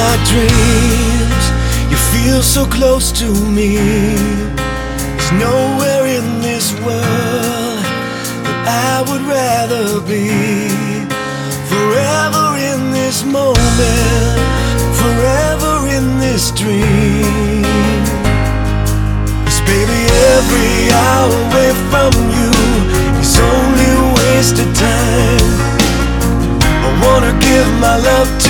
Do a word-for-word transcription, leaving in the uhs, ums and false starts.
my dreams, you feel so close to me. There's nowhere in this world that I would rather be. Forever in this moment, forever in this dream. 'Cause baby, every hour away from you is only a waste of time. I wanna give my love to